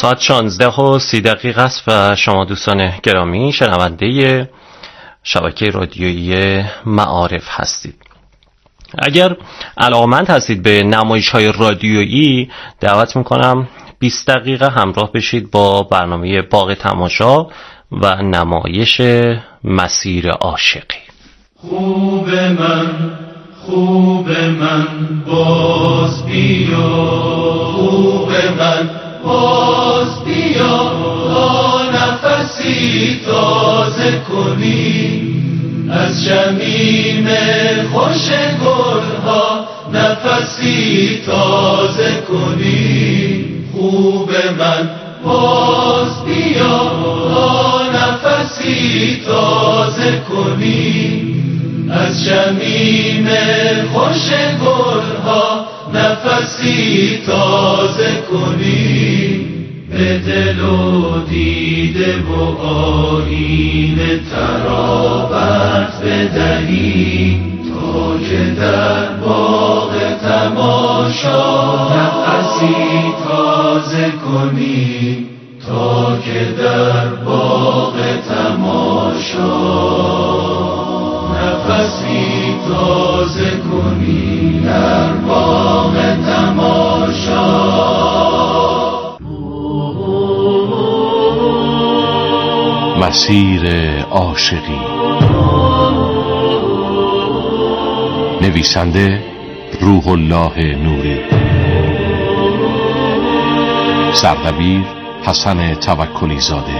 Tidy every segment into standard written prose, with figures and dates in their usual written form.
ساعت 16:30 است و شما دوستان گرامی شنونده شبکه رادیویی معارف هستید. اگر علاقه‌مند هستید به نمایش‌های رادیویی، دعوت می‌کنم 20 دقیقه همراه بشید با برنامه باغ تماشا و نمایش مسیر عاشقی. خوب من باز بیا، خوب من باز بیا، تا نفسی تازه کنی از شمیم خوش گلها، نفسی تازه کنی. خوب من باز بیا، تا نفسی تازه کنی از شمیم خوش گلها، نفسی تازه کنی. به دل و دیده و آیین ترابت بدهی، تا که در باغ تماشا نفسی تازه کنی، تا که در باغ تماشا نفسی تازه کنی، در باغ تماشا. مسیر عاشقی، نویسنده روح الله نوری، سردبیر حسن توکلی زاده.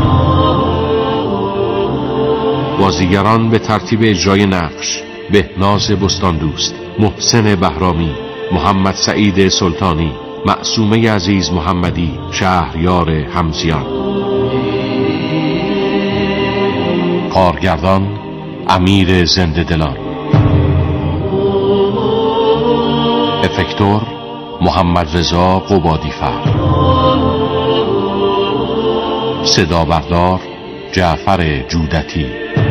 بازیگران به ترتیب اجرای نقش: بهناز بستان دوست، محسن بهرامی، محمد سعید سلطانی، معصومه عزیز محمدی، شهریار همزیان. کارگردان امیر زنده دلان. افکتور محمد رضا قبادی‌فر. صدا بردار جعفر جودتی.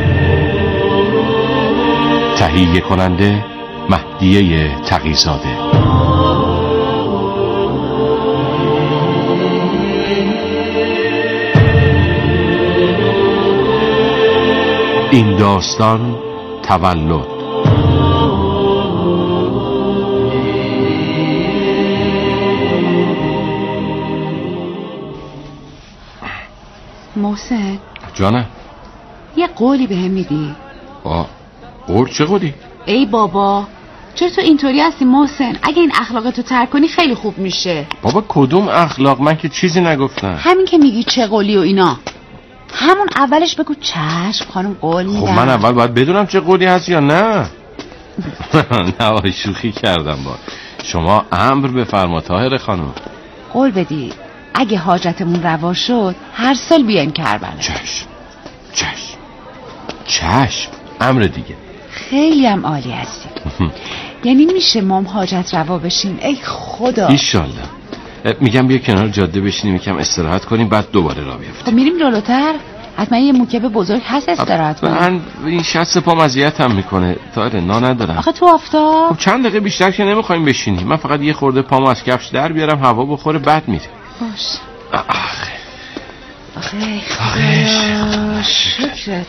تهیه کننده مهدیه تقی‌زاده. این داستان تولد. محسن جانه، یه قولی بهم میدی؟ قول چه قولی؟ ای بابا، چرا تو اینطوری هستی محسن؟ اگه این اخلاقتو ترک کنی خیلی خوب میشه. بابا کدوم اخلاق؟ من که چیزی نگفتم. همین که میگی چه قولی و اینا، همون اولش بگو چشم خانم قول میدم. خب من اول باید بدونم چه قولی هست یا نه. نه شوخی کردم با شما. امر بفرما طاهر خانم. قول بدی اگه حاجتمون روا شد هر سال بیایم کربلا. چشم امر دیگه. خیلی هم عالی هستی. یعنی میشه مام حاجت روا بشیم؟ ای خدا ایشالله. میگم بیا کنار جاده بشینیم یکم استراحت کنیم بعد دوباره راه بیافتیم. خب میریم جلوتر؟ حتما یه موکب بزرگ هست استراحت کنیم. من این شست پام اذیتم میکنه طاهر، نا ندارم. آخه تو آفتاب. خب چند دقیقه بیشتر که نمیخوایم بشینیم. من فقط یه خورده پامو از کفش در بیارم هوا بخوره بعد میره. باش. آخه شکرت.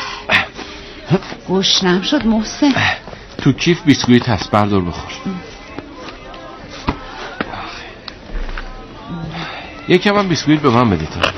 گشنم شد محسن. تو کیف بیسکویت هست، بردار بخور. یکم هم بیسکویت به من بده تا.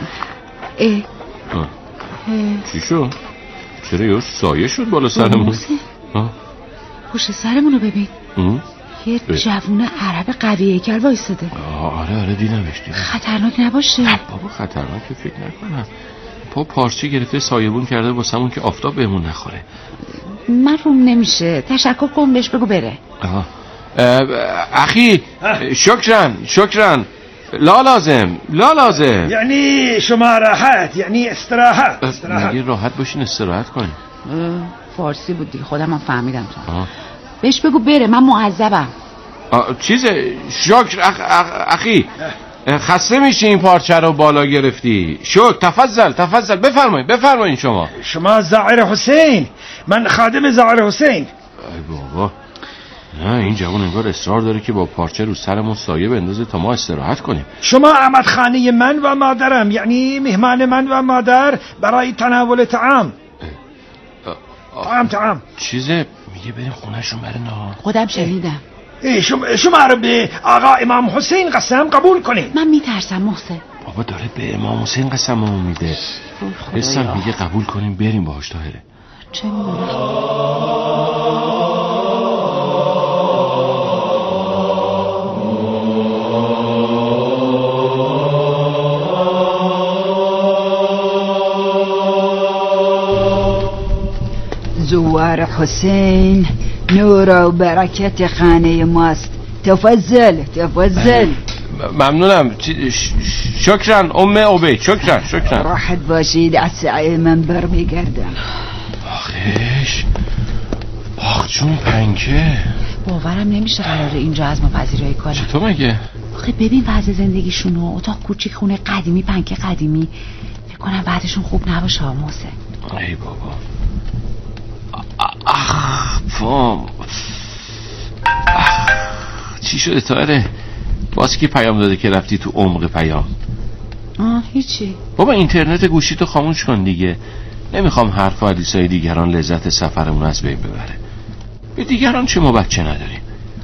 چی شد؟ چرا یه سایه شد بالا سرمون؟ پشت سرمونو ببین. یه جوون عرب قوی هیکل وایساده. آره دیدمش. خطرناک نباشه؟ بابا خطرناک فکر نکنم. پارچه گرفته سایبون کرده واسمون که آفتاب بهمون نخوره. من روم نمیشه. تشکر کن بهش بگو بره. اخی شکرن لا لازم یعنی شما راحت، یعنی استراحت. مگه راحت باشین استراحت کنین؟ فارسی بود دیگه، خودم هم فهمیدم تو. بهش بگو بره، من معذبم. چیزه شکر اخی خسته میشی این پارچه رو بالا گرفتی. شکر تفضل بفرمایین. شما زائر حسین، من خادم زائر حسین. ای بابا نه این جوان انگار اصرار داره که با پارچه رو سرمون سایه بندازه تا ما استراحت کنیم. شما آمد خانه من و مادرم، یعنی مهمان من و مادر برای تناول طعام. طعام چیزه میگه بریم خونهشون برای نهار. خودم شنیدم. شما رو به آقا امام حسین قسم قبول کنین. من میترسم محسن. بابا داره به امام حسین قسممون میده. حسن میگه قبول کنیم بریم باهاش. طاهره چه میدونم. زوار حسین نور و برکت خانه ماست. تفضل. ممنونم. شکران ام عبید. شکران. راحت باشید. از سعی من برمیگردم. آخیش آخ جون پنکه. باورم نمیشه قراره اینجا از ما پذیرایی کنم. چطور مگه؟ آخه ببین وضع زندگیشونو. اتاق کوچیک، خونه قدیمی، پنکه قدیمی. فکر کنم بعدشون خوب نباشه محسن. ای بابا. فام. چی شده طاهره؟ باز کی پیام داده که رفتی تو عمق پیام؟ هیچی. بابا اینترنت گوشی تو خاموش کن دیگه. نمیخوام حرف و حدیثای دیگران لذت سفرمون از بین ببره. به دیگران چه ما بچه نداریم.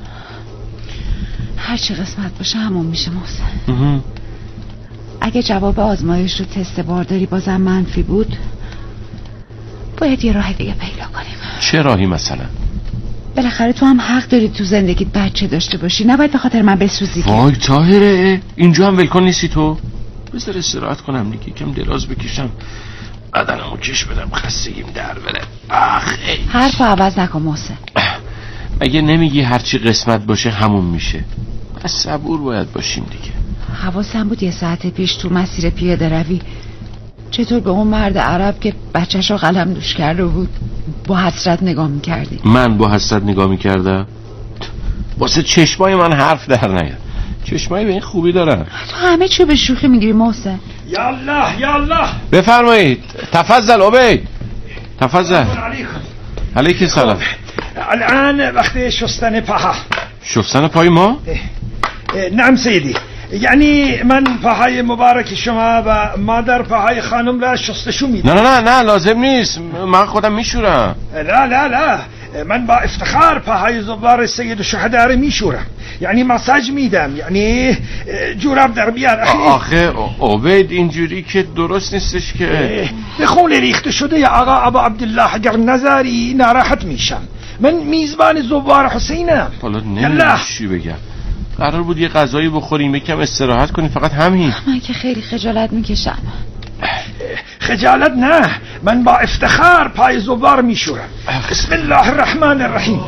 هر چی قسمت باشه همون میشه محسن. اگه جواب آزمایش رو تست بارداری بازم منفی بود، باید یه راه دیگه پیدا کنیم. چه راهی مثلا؟ بالاخره تو هم حق داری تو زندگیت بچه داشته باشی. نباید به خاطر من بسوزی. وای طاهره اینجا هم ولکن نیستی تو؟ بذار استراحت کنم دیگه، کم دراز بکشم، بدنمو کش بدم، خستگیم در بره. حرفو عوض نکن محسن. مگه نمیگی هرچی قسمت باشه همون میشه؟ پس صبور باید باشیم دیگه. حواسم بود یه ساعت پیش تو مسیر پیاده روی چطور به اون مرد عرب که بچه‌شو قلم دوش کرده بود با حسرت نگاه میکردی. من با حسرت نگاه میکردم؟ واسه چشمای من حرف در نیاد. چشمای به این خوبی دارن. تو همه چی به شوخی میگیری محسن. یالله بفرمایید. تفضل عبید. تفضل. علیک السلام. الان وقت شستن پاها. شستن پای ما؟ نعم سیدی. یعنی من پاهای مبارک شما و مادر پاهای خانم را شستشو میدم. نه لازم نیست، من خودم میشورم. لا من با افتخار پاهای زوار سید شهدا رو میشورم، یعنی مساج میدم، یعنی جوراب در بیار. آخه عبید اینجوری که درست نیستش که. به خون ریخته شده یا آقا ابو عبدالله اگر نظری ناراحت میشم. من میزبان زوار حسینم. حالا نمیدونم چی بگم. قرار بود یه غذایی بخوریم، یکم استراحت کنیم، فقط همین. من که خیلی خجالت میکشم. خجالت نه، من با افتخار پای زوار میشورم. بسم الله الرحمن الرحیم.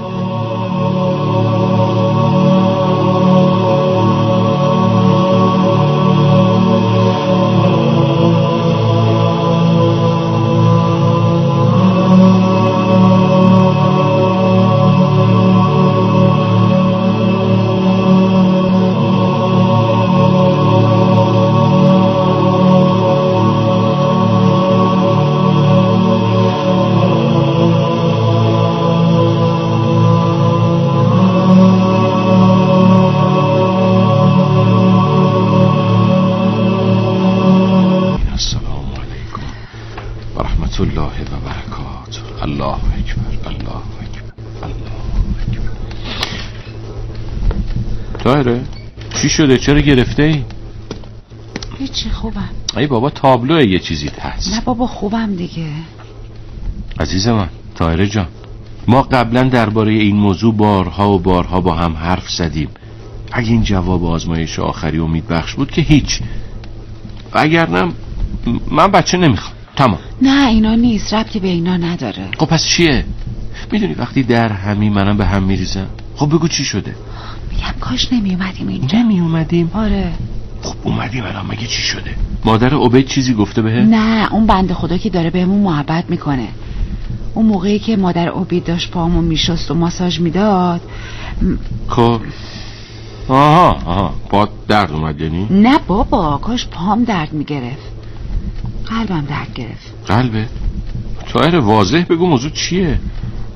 طاهره چی شده؟ چرا گرفته ای؟ هیچی، خوبم. ای بابا تابلوه یه چیزی هست. نه بابا خوبم دیگه. عزیز من طاهره جان، ما قبلا درباره این موضوع بارها و بارها با هم حرف زدیم. اگه این جواب آزمایش آخری امید بخش بود که هیچ، اگر نه من بچه نمیخوام. تمام. نه اینا نیست، ربطی به اینا نداره. خب پس چیه؟ میدونی وقتی در همی منم به هم میریزم. خب بگو چی شده؟ میگم کاش نمیومدیم اینجا. نمیومدیم؟ آره. خب اومدیم الان، مگه چی شده؟ مادر عبید چیزی گفته بهت؟ نه اون بنده خدا که داره بهمون محبت میکنه. اون موقعی که مادر عبید داشت پامو میشست و ماساژ میداد. خب آها پات درد اومد یعنی؟ نه بابا، کاش پام درد میگرفت. قلبم درد گرفت. قلبه؟ طاهره واضح بگو موضوع چیه؟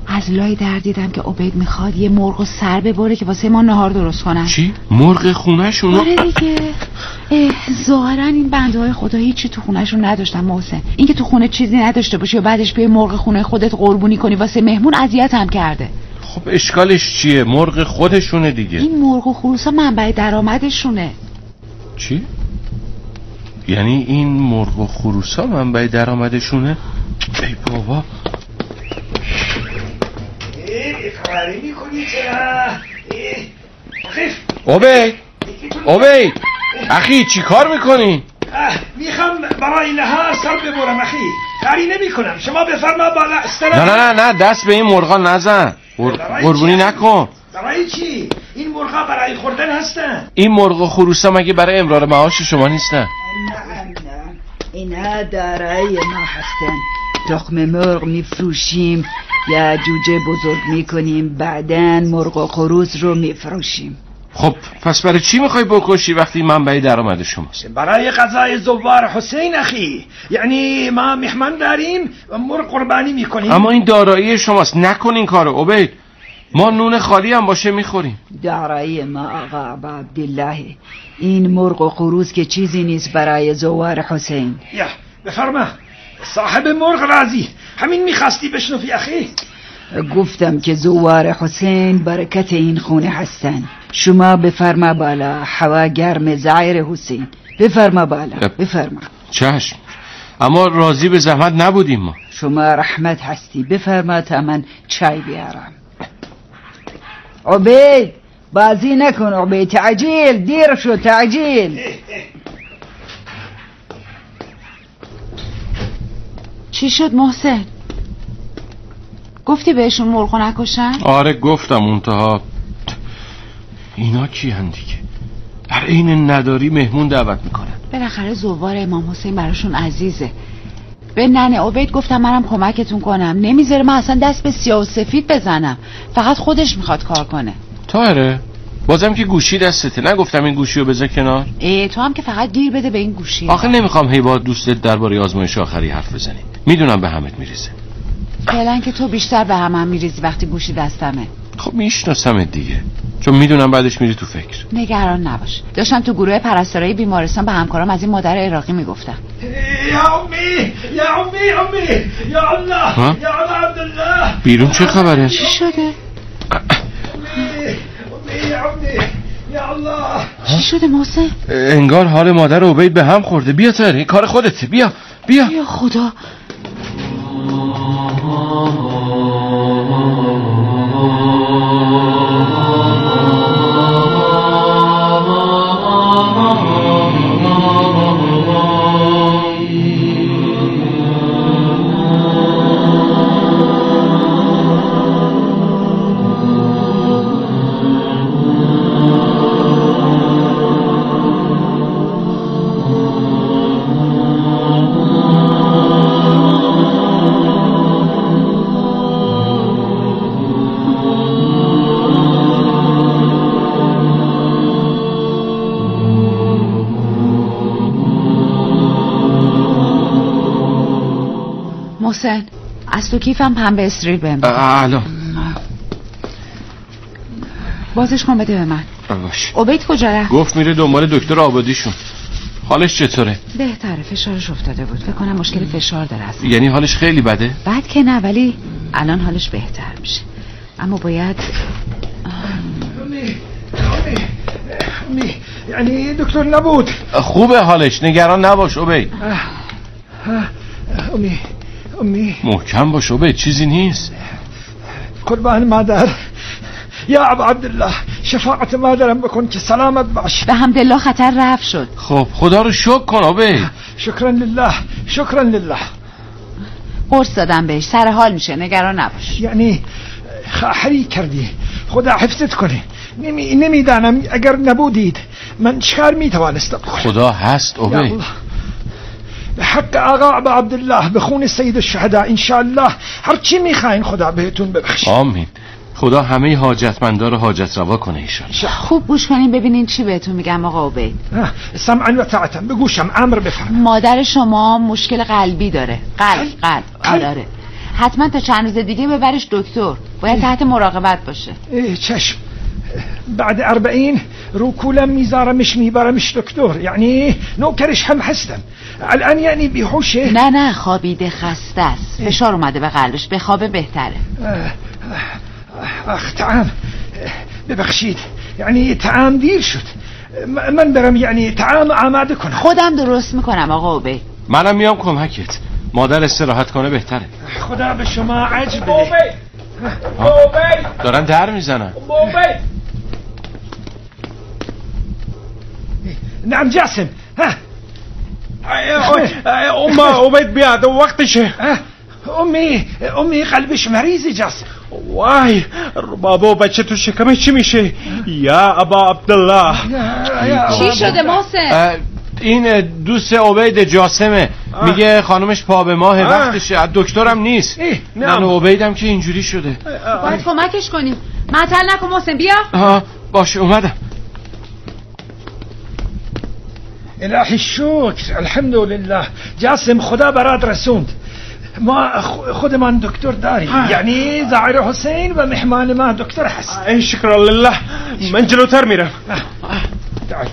از لای در دیدم که عبید میخواد یه مرغ و سر ببره که واسه ما نهار درست کنن. چی؟ مرغ خونه‌شون؟ آره دیگه. ظاهرا این بنده های خدا هیچی تو خونه‌شون نداشتن محسن. این که تو خونه چیزی نداشته باشی و بعدش بیای مرغ خونه خودت قربونی کنی واسه مهمون اذیت هم کرده. خب اشکالش چیه؟ مرغ خودشونه دیگه. این مرغ و خروسا منبع درآمدشونه. چی؟ یعنی این مرغ و خروسا منبع درآمدشونه؟ ای بابا خبری میکنی چرا؟ عبید اخی چی کار میکنی؟ میخوام برای نهار سر ببرم اخی. کاری نمی کنم. شما بفرما بالا استراحت. نه دست به این مرغا نزن. قربونی نکن. برای چی؟ این مرغا برای خوردن هستن. این مرغ و خروسا مگه برای امرار معاش شما نیستن؟ نه اینا دارای ما هستن. تخم مرغ میفروشیم یا جوجه بزرگ میکنیم، بعدن مرغ و خروس رو میفروشیم. خب پس برای چی میخوای بکشی وقتی منبع درآمد شماست؟ برای غذای زوار حسین اخی. یعنی ما مهمان داریم و مرغ قربانی میکنیم. اما این دارایی شماست، نکن این کارو عبید. ما نون خالی هم باشه میخوریم. دارایی ما آقا عبدالله. این مرغ و خروس که چیزی نیست برای زوار حسین. یا بفرما صاحب مرغ راضی. همین میخواستی بشنفی اخی؟ گفتم که زوار حسین برکت این خونه هستن. شما بفرما بالا. هوا گرم زعیر حسین. بفرما بالا بفرما. چشم. اما راضی به زحمت نبودیم ما. شما رحمت هستی. بفرما تا من چای بیارم. عبید بازی نکن عبید. تعجیل دیر شو تعجیل. چی شد محسن؟ گفتی بهشون مرغو نکشن؟ آره گفتم منتها اینا کی هن دیگه؟ در این نداری مهمون دعوت میکنن. بالاخره زوار امام حسین براشون عزیزه. به ننه عبید گفتم منم کمکتون کنم. نمیذاره من اصلا دست به سیاه و سفید بزنم. فقط خودش میخواد کار کنه. طاهره بازم که گوشی دستته. نگفتم این گوشی رو بذار کنار؟ تو هم که فقط گیر بده به این گوشی. آخه نمیخوام هی با دوستت درباره آزمایش آخری حرف بزنی. میدونم به همت میریزه. فعلا که تو بیشتر به هم میریزی وقتی گوشی دستمه. خب میشناسمت دیگه، چون میدونم بعدش میری تو فکر. نگران نباش. داشتم تو گروه پرستارای بیمارستان به همکارام از این مادر عراقی میگفتم. یا امی یا امی یا الله یا عبدالله. بیرون چه خبره؟ چی شده؟ امی یا الله. چی شده محسن؟ انگار حال مادر عبید به هم خورده. بیا تر این کار خودته. بیا یا خدا. محسن از تو کیفم پنبه استریل بهم بده. الان بازش کن بده به من. باش. عبید کجا رفت؟ گفت میره دنبال دکتر آبادیشون. حالش چطوره؟ بهتره. فشارش افتاده بود. فکر کنم مشکل فشار داره اصلا. یعنی حالش خیلی بده؟ بد که نه ولی الان حالش بهتر میشه. اما باید یعنی دکتر نبود. خوبه حالش، نگران نباش عبید. امی محکم باش عبید، چیزی نیست. قربان مادر. یا ابو عبدالله شفاعت مادرم بکن که سلامت باش. به حمدالله خطر رفع شد. خب خدا رو شکر کن عبید. شکرا لله شکرا لله. قرص دادم بهش سر حال میشه، نگران نباش. یعنی خواهری کردی. خدا حفظت کنه. نمیدانم اگر نبودید من چکار میتوانستم. خدا هست عبید. به حق آقا ابو عبدالله به خون سید الشهدا انشاءالله هر چی میخواین خدا بهتون ببخشه. آمین. خدا همه حاجتمندا رو حاجت روا کنه ایشالله. خوب گوش کنین ببینین چی بهتون میگم آقا عبید. سمعا و طاعتا. بگوشم امر بفرم. مادر شما مشکل قلبی داره. قلب آره. حتما تا چند روز دیگه ببرش دکتر. باید تحت مراقبت باشه. چشم. بعد 40 رو کولم میذارمش میبرمش دکتر، یعنی نوکرش هم هستم. الان یعنی بیهوشه؟ نه خوابیده، خسته است. فشار اومده به قلبش، به خواب بهتره. طعام، ببخشید، یعنی طعام دیر شد. من برم یعنی طعام آماده کنم. خودم درست میکنم آقا عبید. منم میام کمکت. مادر استراحت کنه بهتره. خدا به شما عجل بده. دارن در میزنن. نعم جاسم. عبید بیاد وقتشه. امی قلبش مریضه جاسم. وای بابا بچه تو شکمه چی میشه؟ یا ابا عبدالله. چی شده محسن؟ این دوست عبید جاسمه. میگه خانومش پا به ماه وقتشه. دکترم نیست. من و عبیدم که اینجوری شده. باید کمکش کنیم. معطل نکن محسن، بیا. باشه اومدم. الهی الشکر، الحمدلله. جاسم خدا برات رسوند. ما خودمان دکتر داریم، یعنی ظاهر حسین و مهمان ما دکتر هست. شکر لله. من جلوتر میرم. تعال.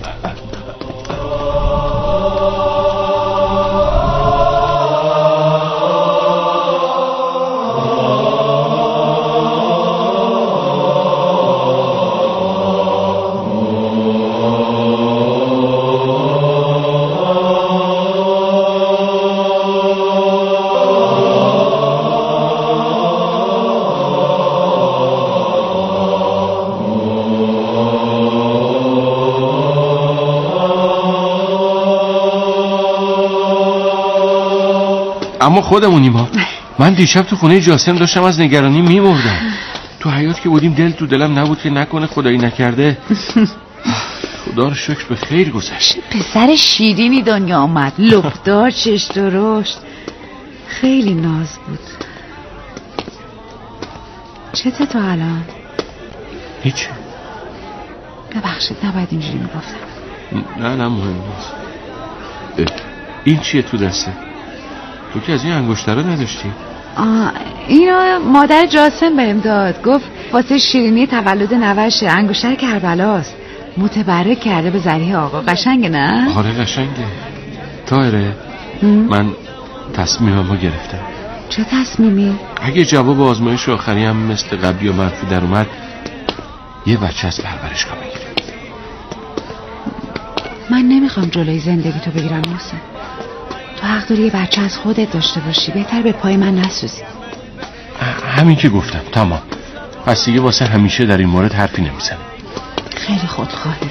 اما خودمونیم ها. من دیشب تو خونه جاسم داشتم از نگرانی میمردم. تو حیاط که بودیم دل تو دلم نبود که نکنه خدایی نکرده. خدا رو شکر به خیر گذشت. پسر شیرینی دنیا آمد، لبدار، چش درشت، خیلی ناز بود. چته تو الان؟ هیچ. ببخشید نباید اینجوری میگفتم. نه مهم نیست. این چیه تو دسته؟ تو که از این انگشترا نداشتی؟ اینو مادر جاسم بهم داد. گفت واسه شیرینی تولد نوشه، انگشتر کربلاست. متبرک کرده به ذریح آقا. قشنگه نه؟ آره قشنگه. طاهره من تصمیممو گرفتم. چه تصمیمی؟ اگه جواب آزمایش آخری هم مثل قبلی و منفی در اومد، یه بچه از پرورشگاه بگیریم. من نمیخوام جلوی زندگی تو بگیرم محسن. تو حق داری یه بچه از خودت داشته باشی. بهتر به پای من نسوزی. همین که گفتم. تمام. پس دیگه واسه همیشه در این مورد حرفی نمیزنم. خیلی خودخواهی.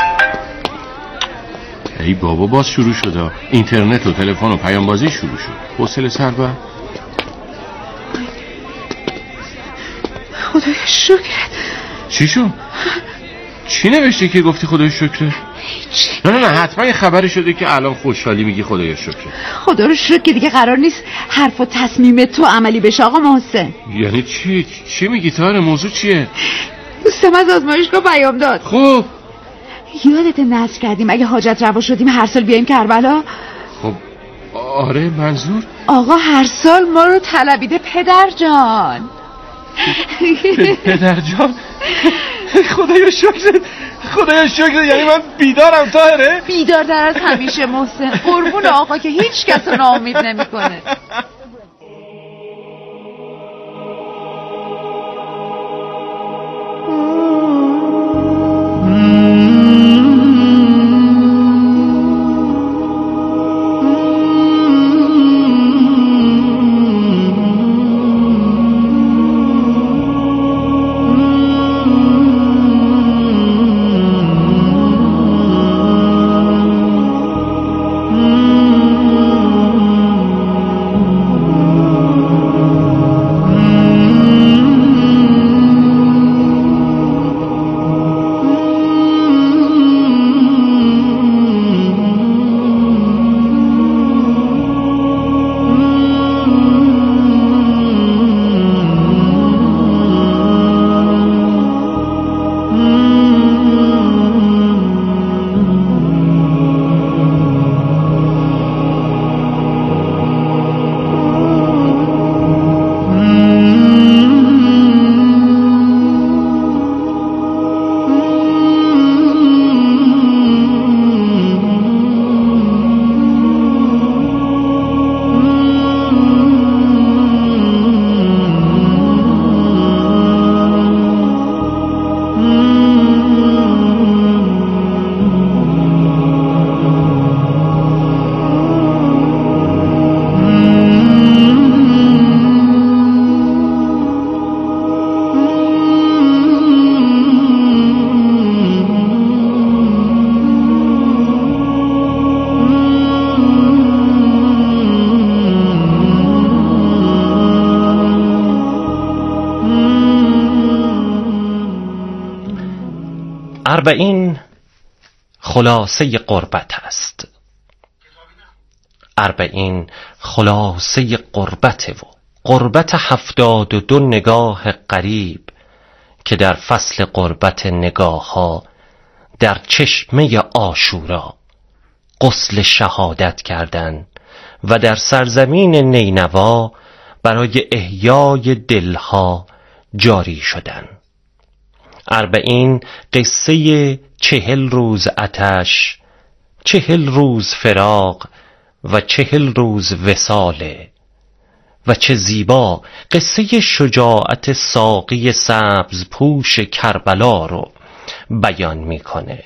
ای بابا باز شروع شد. اینترنت و تلفن و پیام بازی شروع شد. حوصله سر بر. خدای شکرت. چی شد؟ چی نوشتی که گفتی خدای شکرت؟ نه حتما یه خبری شده که الان خوشحالی میگی خدای شکر. خدا رو شکر که دیگه قرار نیست حرف و تصمیم تو عملی بشه آقا محسن. یعنی چی میگی طاهر؟ موضوع چیه؟ دوستم از آزمایشگاه پیام داد. خب یادت نذر کردیم اگه حاجت روا شدیم هر سال بیایم کربلا. خب آره منظور آقا هر سال ما رو طلبیده پدر جان. پدر جان خدایا شکر. یعنی من بیدارم طاهره؟ بیدارتر از همیشه محسن. قربون آقا که هیچ کس رو ناامید نمیکنه. اربعین خلاصه غربت است. اربعین خلاصه غربت و غربت 72 نگاه غریب که در فصل غربت نگاه ها در چشمه عاشورا غسل شهادت کردند و در سرزمین نینوا برای احیای دلها جاری شدند. اربعین قصه 40 روز آتش، 40 روز فراق و 40 روز وصاله. و چه زیبا قصه شجاعت ساقی سبز پوش کربلا رو بیان میکنه.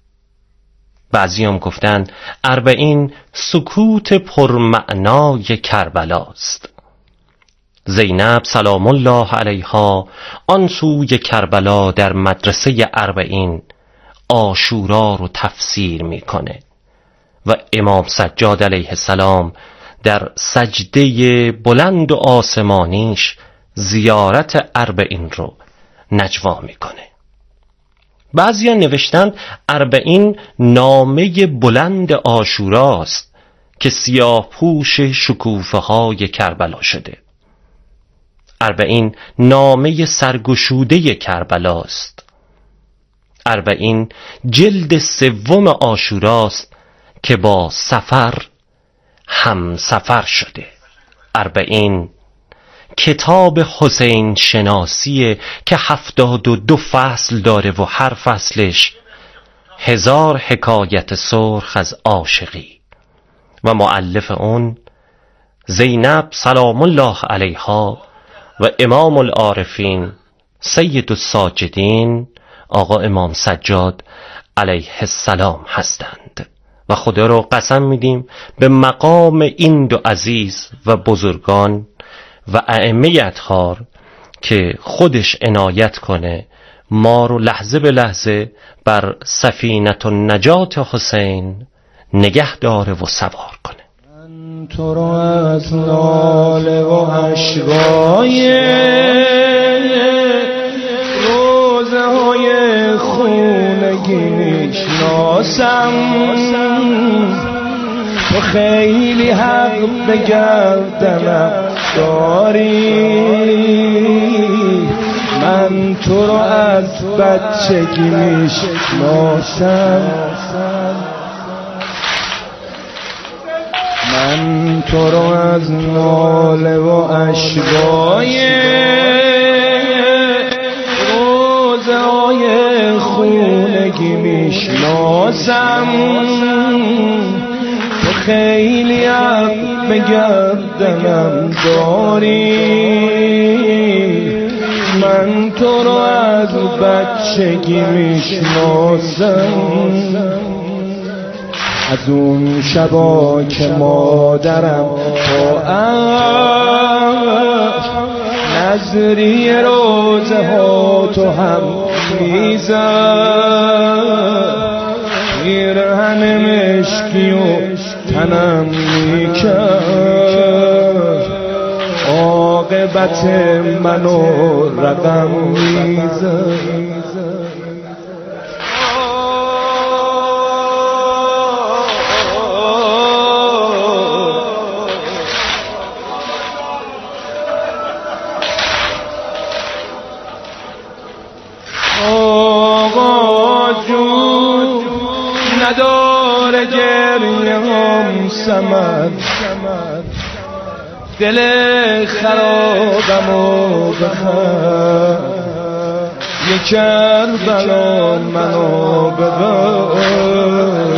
بعضیام گفتن اربعین سکوت پرمعنای کربلاست. زینب سلام الله علیها آن سوی کربلا در مدرسه اربعین عاشورا رو تفسیر میکنه و امام سجاد علیه السلام در سجده بلند و آسمانیش زیارت اربعین رو نجوا میکنه. بعضیا نوشتند اربعین نامه بلند عاشوراست که سیاه پوش شکوفه های کربلا شده. اربعین نامه سرگشوده کربلاست. اربعین جلد 3 عاشوراست که با سفر هم سفر شده. اربعین کتاب حسین شناسیه که 72 فصل داره و هر فصلش 1000 حکایت سرخ از عاشقی و مؤلف اون زینب سلام الله علیها و امام العارفین سید الساجدین آقا امام سجاد علیه السلام هستند و خدا رو قسم میدیم به مقام این دو عزیز و بزرگان و ائمه اطهار که خودش عنایت کنه ما رو لحظه به لحظه بر سفینه النجات حسین نگه داره و سوار کنه. من تو رو از ناله و اشکای روزه های خونگی میشناسم، تو خیلی حق به گردنم داری، من تو رو از بچگی میشناسم، من تو رو از ناله و اشکای روزهای خونگی میشناسم، تو خیلی حق به گردنم داری، من تو رو از بچگی میشناسم، از اون شبا که مادرم با نظری روزه ها تو هم میزد، پیرهن مشکی و تنم میکرد، عاقبت منو رقم میزد. نداره گریه هم سمد، دل خرابمو بخر، یه کربلا منو ببر،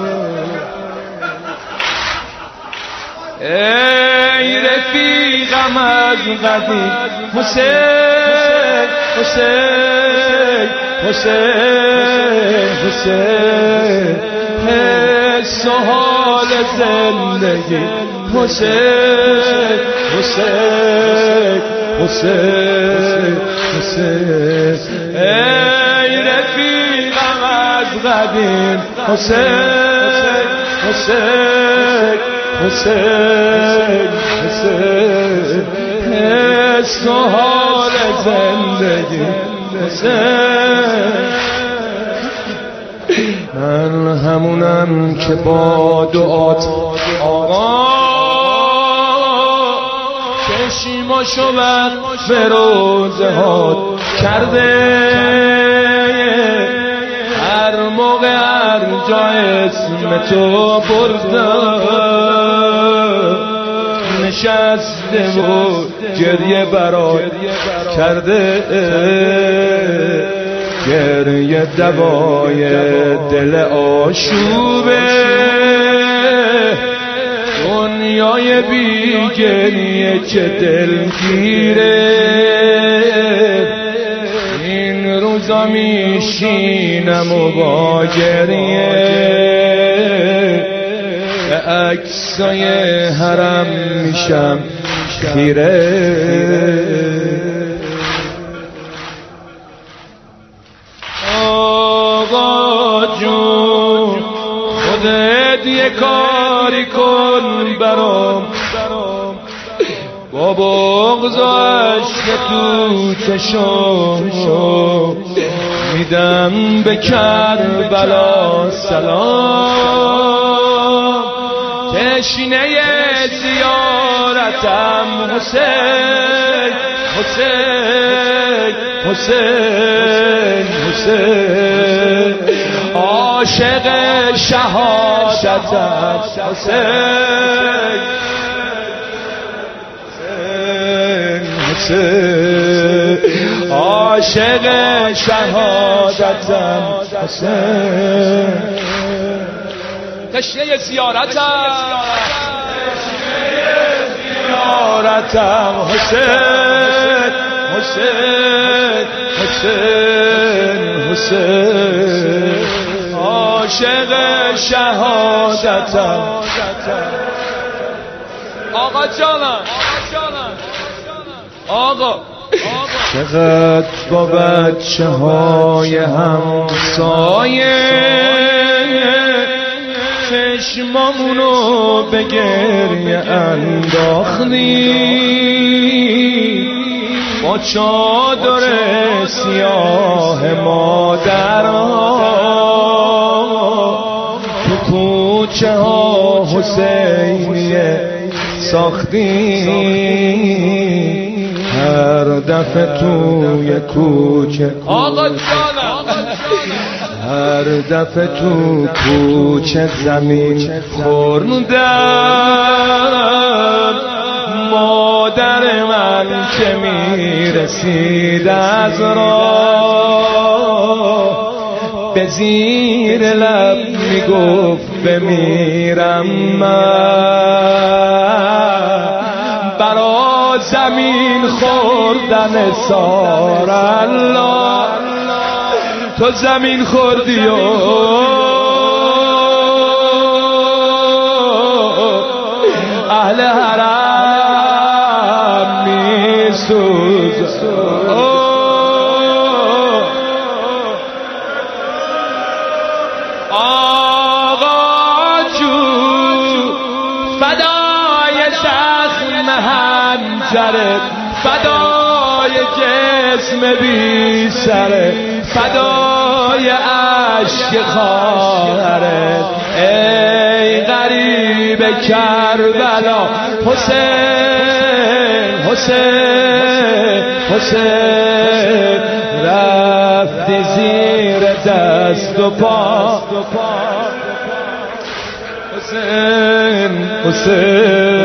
ای رفیقم از قدیم حسین حسین حسین حسین، حس و حال زندگی حسین حسین حسین حسین، ای رفیقم از قدیم حسین حسین حسین حسین، حس و حال زندگی حسین همونم که با دعات آقا چشیماشو وقف روزه هات کرده، هر موقع هر جا اسم تو بردم نشسته و گریه برات کرده، گریه دوای دل آشوبه، دنیای بی گریه چه دلگیره، این روزا میشینم و با گریه به عکسای حرم میشم خیره. آقا جون خودت یه کاری کن برام، با بغض و عشق تو چشم میدم به کربلا سلام، تشنه زیارتم حسین حسین حسین حسین، عاشق شهادتم حسین حسین، عاشق شهادتم حسین، تشنه زیارتم حسین حسین حسین حسین، عاشق شهادتم. آقا جانم آقا چقدر با بچه های همسایه چشمامونو به گریه انداختی، با چادر سیاه مادرها تو کوچه ها حسینیه ساختی، هر دفعه توی کوچه هر دفعه تو کوچه زمین خوردم، مادر من که میرسید از راه به زیر لب میگفت بمیرم من، برا زمین خوردن سار الله تو زمین خوردی و اهل حرم میسوز. آقا جون فدای زخم حنجرت، فدای جسم بی سرت، فدای عشق خواهرت، ای غریب کربلا حسین حسین حسین، رفتی زیر دست و پا حسین حسین